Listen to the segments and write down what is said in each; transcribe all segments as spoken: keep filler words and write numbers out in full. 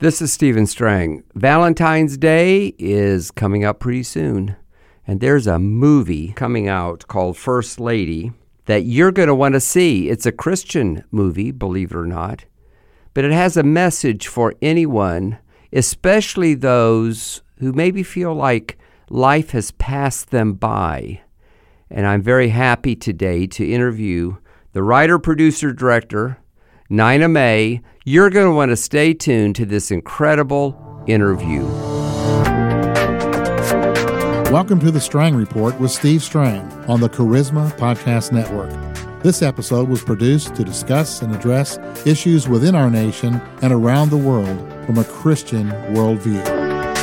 This is Stephen Strang. Valentine's Day is coming up pretty soon, and there's a movie coming out called First Lady that you're going to want to see. It's a Christian movie, believe it or not, but it has a message for anyone, especially those who maybe feel like life has passed them by. And I'm very happy today to interview the writer, producer, director, Nina May. You're going to want to stay tuned to this incredible interview. Welcome to the Strang Report with Steve Strang on the Charisma Podcast Network. This episode was produced to discuss and address issues within our nation and around the world from a Christian worldview.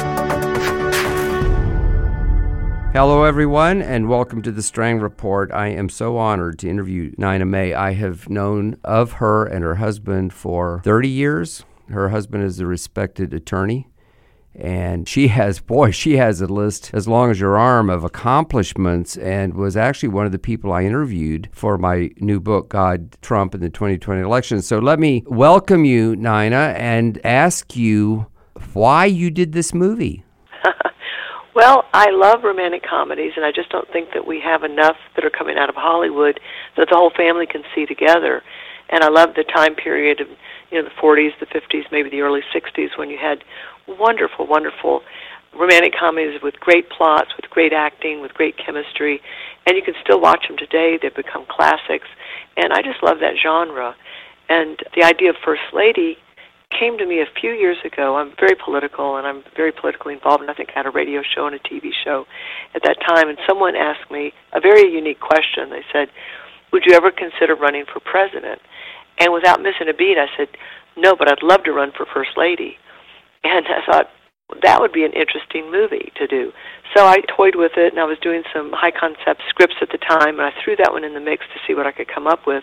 Hello, everyone, and welcome to the Strang Report. I am so honored to interview Nina May. I have known of her and her husband for thirty years. Her husband is a respected attorney, and she has, boy, she has a list as long as your arm of accomplishments, and was actually one of the people I interviewed for my new book, God, Trump, and the twenty twenty election. So let me welcome you, Nina, and ask you why you did this movie. Well, I love romantic comedies, and I just don't think that we have enough that are coming out of Hollywood that the whole family can see together. And I love the time period of, you know, the forties, the fifties, maybe the early sixties, when you had wonderful, wonderful romantic comedies with great plots, with great acting, with great chemistry, and you can still watch them today. They've become classics, and I just love that genre. And the idea of First Lady came to me a few years ago. I'm very political, and I'm very politically involved, and I think I had a radio show and a T V show at that time, and someone asked me a very unique question. They said, would you ever consider running for president? And without missing a beat, I said, no, but I'd love to run for First Lady. And I thought, well, that would be an interesting movie to do. So I toyed with it, and I was doing some high-concept scripts at the time, and I threw that one in the mix to see what I could come up with.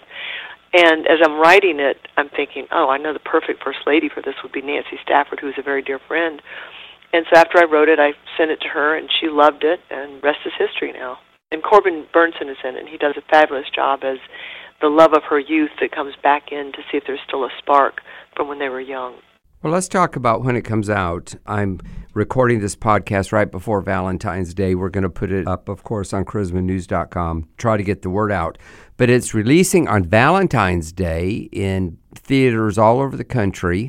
And as I'm writing it, I'm thinking, oh, I know the perfect First Lady for this would be Nancy Stafford, who is a very dear friend. And so after I wrote it, I sent it to her, and she loved it, and rest is history now. And Corbin Burnson is in it, and he does a fabulous job as the love of her youth that comes back in to see if there's still a spark from when they were young. Well, let's talk about when it comes out. I'm recording this podcast right before Valentine's Day. We're going to put it up, of course, on charisma news dot com, try to get the word out. But it's releasing on Valentine's Day in theaters all over the country.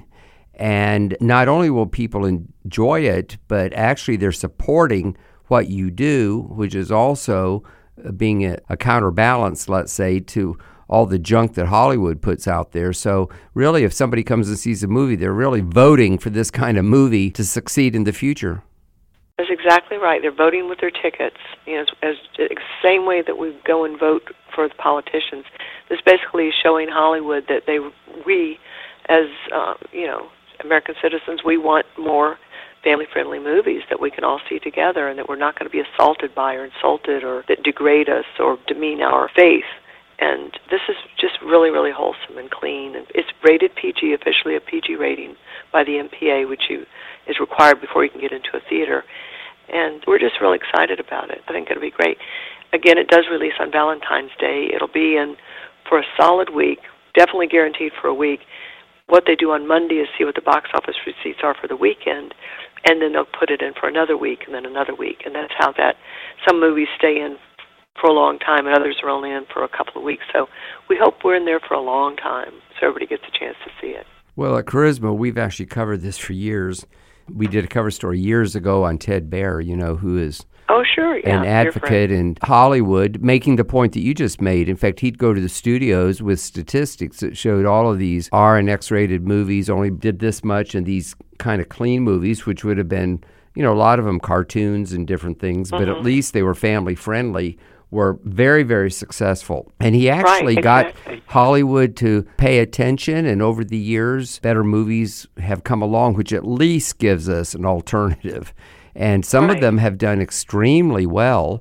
And not only will people enjoy it, but actually they're supporting what you do, which is also being a, a counterbalance, let's say, to all the junk that Hollywood puts out there. So really, if somebody comes and sees a movie, they're really voting for this kind of movie to succeed in the future. That's exactly right. They're voting with their tickets, you know, as, as the same way that we go and vote for the politicians. This basically is showing Hollywood that they, we, as uh, you know, American citizens, we want more family-friendly movies that we can all see together, and that we're not going to be assaulted by or insulted or that degrade us or demean our faith. And this is just really, really wholesome and clean. And it's rated P G, officially a P G rating by the M P A, which you, is required before you can get into a theater. And we're just really excited about it. I think it'll be great. Again, it does release on Valentine's Day. It'll be in for a solid week, definitely guaranteed for a week. What they do on Monday is see what the box office receipts are for the weekend, and then they'll put it in for another week and then another week. And that's how that some movies stay in for a long time, and others are only in for a couple of weeks. So we hope we're in there for a long time so everybody gets a chance to see it. Well, at Charisma, we've actually covered this for years. We did a cover story years ago on Ted Baer, you know, who is oh, sure, yeah, an advocate in Hollywood, making the point that you just made. In fact, he'd go to the studios with statistics that showed all of these R and X-rated movies only did this much, and these kind of clean movies, which would have been, you know, a lot of them cartoons and different things, mm-hmm. but at least they were family-friendly, were very, very successful. And he actually right, exactly. got Hollywood to pay attention, and over the years, better movies have come along, which at least gives us an alternative. And some right. of them have done extremely well.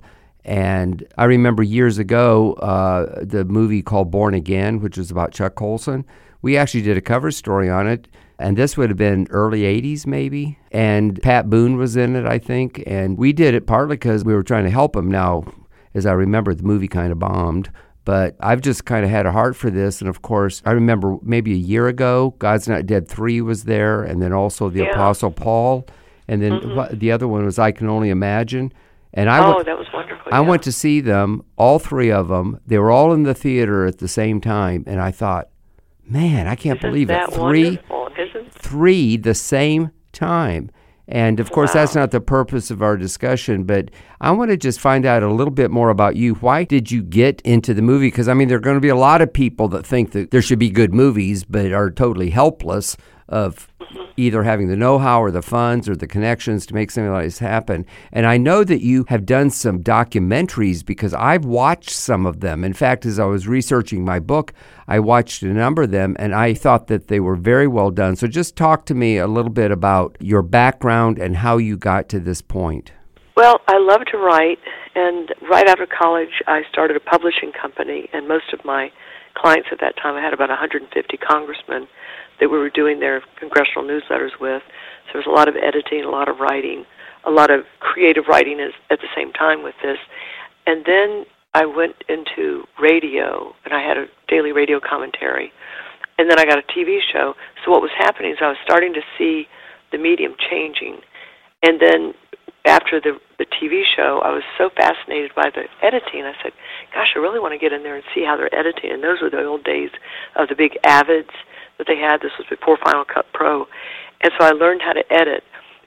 And I remember years ago, uh, the movie called Born Again, which was about Chuck Colson. We actually did a cover story on it, and this would have been early eighties maybe. And Pat Boone was in it, I think. And we did it partly because we were trying to help him. Now, as I remember, the movie kind of bombed. But I've just kind of had a heart for this. And, of course, I remember maybe a year ago, God's Not Dead three was there, and then also the yeah. Apostle Paul. And then mm-hmm. the other one was I Can Only Imagine. And I oh, went, that was wonderful. I yeah. went to see them, all three of them. They were all in the theater at the same time. And I thought, man, I can't Isn't believe that it. Three, wonderful? Isn't three the same time. And, of course, wow. that's not the purpose of our discussion, but I want to just find out a little bit more about you. Why did you get into the movie? Because, I mean, there are going to be a lot of people that think that there should be good movies but are totally helpless of either having the know-how or the funds or the connections to make something like this happen. And I know that you have done some documentaries because I've watched some of them. In fact, as I was researching my book, I watched a number of them, and I thought that they were very well done. So just talk to me a little bit about your background and how you got to this point. Well, I love to write, and right after college, I started a publishing company, and most of my clients at that time, I had about one hundred fifty congressmen that we were doing their congressional newsletters with. So there was a lot of editing, a lot of writing, a lot of creative writing is, at the same time with this. And then I went into radio, and I had a daily radio commentary. And then I got a T V show. So what was happening is I was starting to see the medium changing. And then after the, the T V show, I was so fascinated by the editing. I said, gosh, I really want to get in there and see how they're editing. And those were the old days of the big Avids that they had. This was before Final Cut Pro. And so I learned how to edit.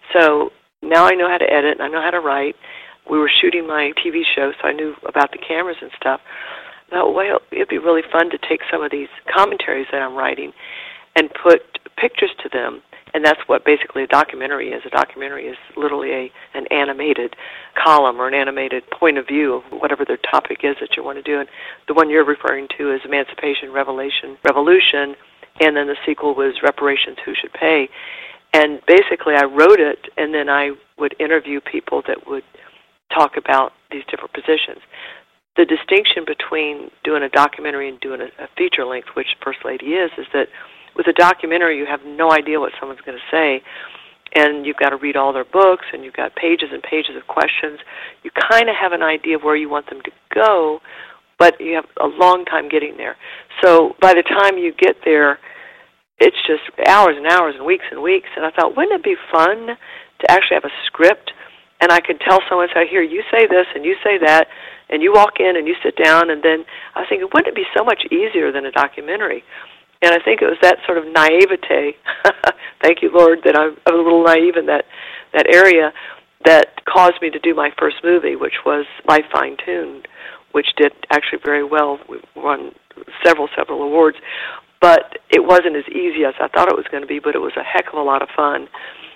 So now I know how to edit, and I know how to write. We were shooting my T V show, so I knew about the cameras and stuff. I thought, well, it'd be really fun to take some of these commentaries that I'm writing and put pictures to them. And that's what basically a documentary is. A documentary is literally a an animated column or an animated point of view of whatever their topic is that you want to do. And the one you're referring to is Emancipation, Revelation, Revolution, and then the sequel was Reparations, Who Should Pay. And basically I wrote it, and then I would interview people that would talk about these different positions. The distinction between doing a documentary and doing a, a feature length, which First Lady is, is that with a documentary you have no idea what someone's going to say, and you've got to read all their books, and you've got pages and pages of questions. You kind of have an idea of where you want them to go, but you have a long time getting there. So by the time you get there, it's just hours and hours and weeks and weeks. And I thought, wouldn't it be fun to actually have a script, and I could tell someone, say, here, you say this and you say that, and you walk in and you sit down, and then I was thinking, wouldn't it be so much easier than a documentary? And I think it was that sort of naivete, thank you, Lord, that I'm, I'm a little naive in that, that area, that caused me to do my first movie, which was Life Fine-Tuned, which did actually very well. We won several, several awards. But it wasn't as easy as I thought it was going to be, but it was a heck of a lot of fun.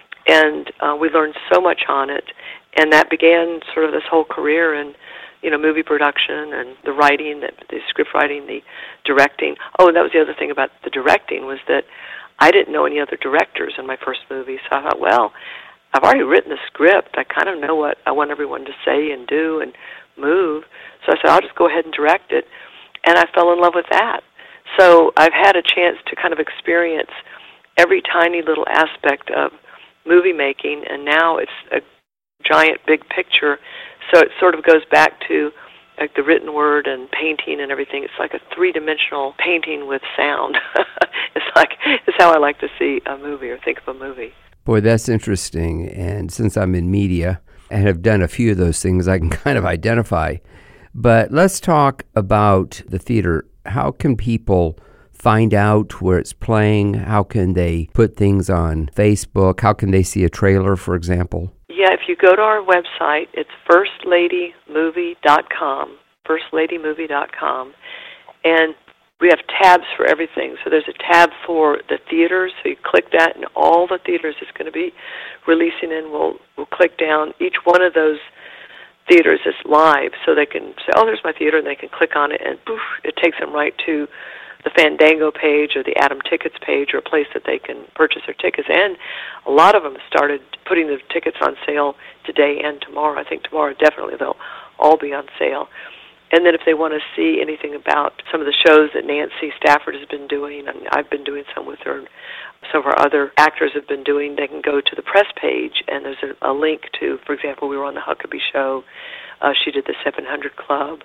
And uh, we learned so much on it, and that began sort of this whole career in, you know, movie production and the writing, the, the script writing, the directing. Oh, and that was the other thing about the directing, was that I didn't know any other directors in my first movie, so I thought, well, I've already written the script. I kind of know what I want everyone to say and do and move. So I said, I'll just go ahead and direct it, and I fell in love with that. So I've had a chance to kind of experience every tiny little aspect of movie making, and now it's a giant big picture. So it sort of goes back to like the written word and painting and everything. It's like a three-dimensional painting with sound. It's like it's how I like to see a movie or think of a movie. Boy, that's interesting. And since I'm in media and have done a few of those things, I can kind of identify. But let's talk about the theater. How can people find out where it's playing? How can they put things on Facebook? How can they see a trailer, for example? Yeah, if you go to our website, it's first lady movie dot com, first lady movie dot com, and we have tabs for everything. So there's a tab for the theaters, so you click that, and all the theaters it's going to be releasing in, we'll, we'll click down. Each one of those theaters is live, so they can say, oh, there's my theater, and they can click on it, and poof, it takes them right to the Fandango page or the Atom Tickets page, or a place that they can purchase their tickets. And a lot of them started putting the tickets on sale today and tomorrow. I think tomorrow definitely they'll all be on sale. And then if they want to see anything about some of the shows that Nancy Stafford has been doing, and I've been doing some with her, some of our other actors have been doing, they can go to the press page, and there's a, a link to, for example, we were on the Huckabee Show. Uh, she did the seven hundred Club.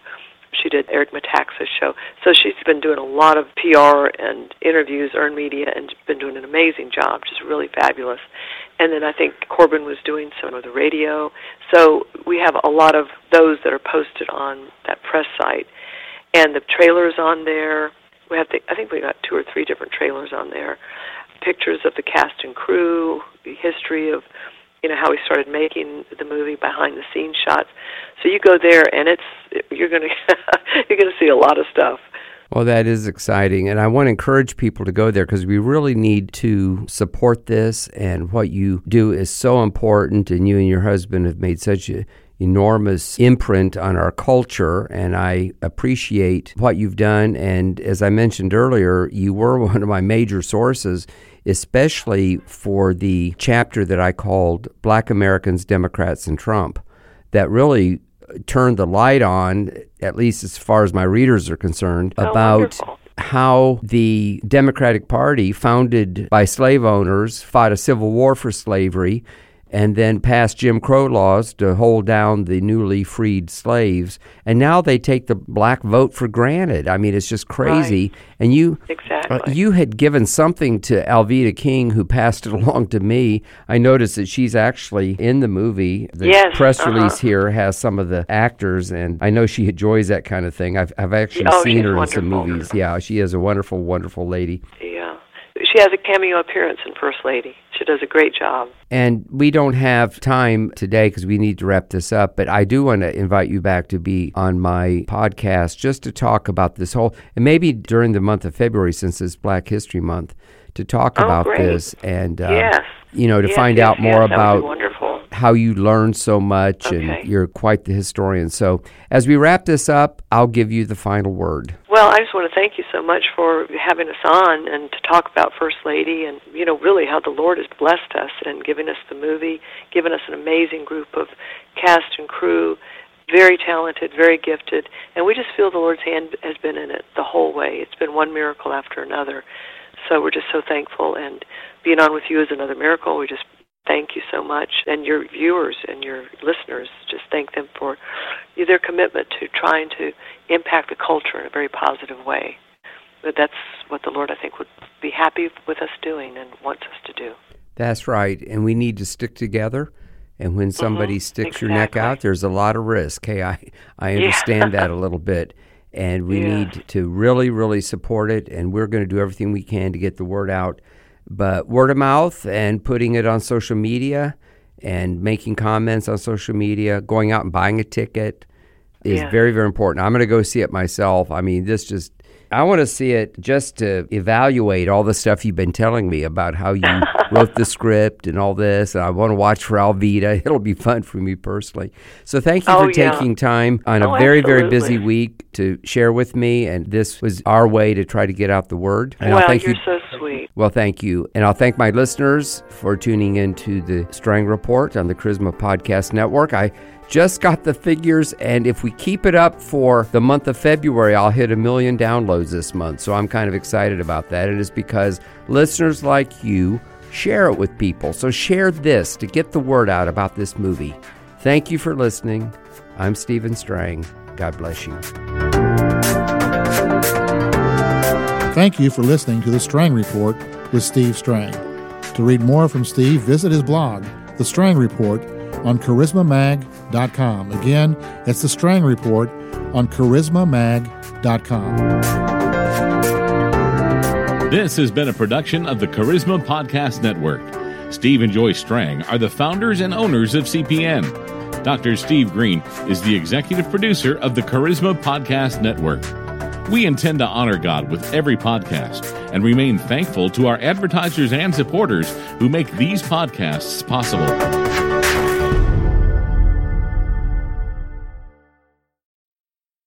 She did Eric Metaxas' show. So she's been doing a lot of P R and interviews, earned media, and been doing an amazing job, just really fabulous. And then I think Corbin was doing some of the radio. So we have a lot of those that are posted on that press site. And the trailers on there, we have the, I think we got two or three different trailers on there. Pictures of the cast and crew, the history of, you know, how we started making the movie, behind the scenes shots. So you go there and it's you're going to you're going to see a lot of stuff. Well, that is exciting, and I want to encourage people to go there because we really need to support this, and what you do is so important, and you and your husband have made such an enormous imprint on our culture, and I appreciate what you've done. And as I mentioned earlier, you were one of my major sources, especially for the chapter that I called Black Americans, Democrats, and Trump, that really turned the light on, at least as far as my readers are concerned, oh, about wonderful. how the Democratic Party, founded by slave owners, fought a civil war for slavery and then passed Jim Crow laws to hold down the newly freed slaves. And now they take the black vote for granted. I mean, it's just crazy. Right. And you exactly. uh, you had given something to Alveda King, who passed it along to me. I noticed that she's actually in the movie. The yes, press uh-huh. release here has some of the actors, and I know she enjoys that kind of thing. I've, I've actually oh, seen her wonderful. in some movies. Yeah, she is a wonderful, wonderful lady. Yeah. She has a cameo appearance in First Lady. She does a great job. And we don't have time today because we need to wrap this up, but I do want to invite you back to be on my podcast just to talk about this whole, and maybe during the month of February, since it's Black History Month, to talk oh, about great. this and, uh, yes. you know, to yes, find yes, out more yes, about wonderful. how you learned so much, okay. and you're quite the historian. So as we wrap this up, I'll give you the final word. Well, I just want to thank you so much for having us on and to talk about First Lady and, you know, really how the Lord has blessed us and given us the movie, given us an amazing group of cast and crew, very talented, very gifted, and we just feel the Lord's hand has been in it the whole way. It's been one miracle after another. So we're just so thankful, and being on with you is another miracle. We just thank you so much, and your viewers and your listeners, just thank them for their commitment to trying to impact the culture in a very positive way. But that's what the Lord, I think, would be happy with us doing and wants us to do. That's right, and we need to stick together. And when somebody mm-hmm. sticks exactly. your neck out, there's a lot of risk. Hey, I, I understand yeah. that a little bit. And we yeah. need to really, really support it, and we're going to do everything we can to get the word out. But word of mouth and putting it on social media and making comments on social media, going out and buying a ticket is yeah. very, very important. I'm going to go see it myself. I mean, this just, I want to see it just to evaluate all the stuff you've been telling me about how you wrote the script and all this. And I want to watch for Alveda. It'll be fun for me personally. So thank you oh, for yeah. taking time on a oh, very, absolutely. very busy week to share with me. And this was our way to try to get out the word. And well, I'll thank you're you. so sweet. Well, thank you. And I'll thank my listeners for tuning in to the Strang Report on the Charisma Podcast Network. I just got the figures, and if we keep it up for the month of February, I'll hit a million downloads this month. So I'm kind of excited about that. It is because listeners like you share it with people. So share this to get the word out about this movie. Thank you for listening. I'm Stephen Strang. God bless you. Thank you for listening to The Strang Report with Steve Strang. To read more from Steve, visit his blog, The Strang Report, on charisma mag dot com. Again, it's The Strang Report on charisma mag dot com. This has been a production of the Charisma Podcast Network. Steve and Joy Strang are the founders and owners of C P N. Doctor Steve Green is the executive producer of the Charisma Podcast Network. We intend to honor God with every podcast and remain thankful to our advertisers and supporters who make these podcasts possible.